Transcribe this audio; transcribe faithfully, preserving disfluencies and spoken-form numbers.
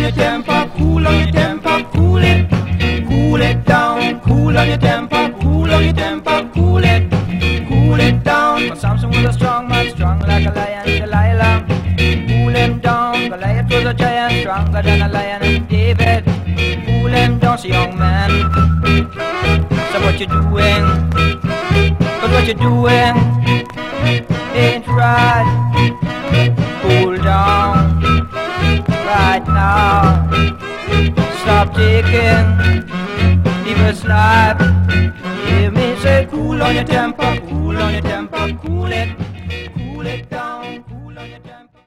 your temper, cool on your temper, cool it. Cool it down, cool on your temper, cool on your temper, cool it. Cool it down. But Samson was a strong man, strong like a lion, Delilah. Cool him down. Goliath was a giant, stronger than a lion, and David. Cool him down, so young man. So what you doing? But what you doing ain't right. Cool down right now. Stop taking people's life. Hear me say, cool on your temper, cool on your temper, cool it, cool it down.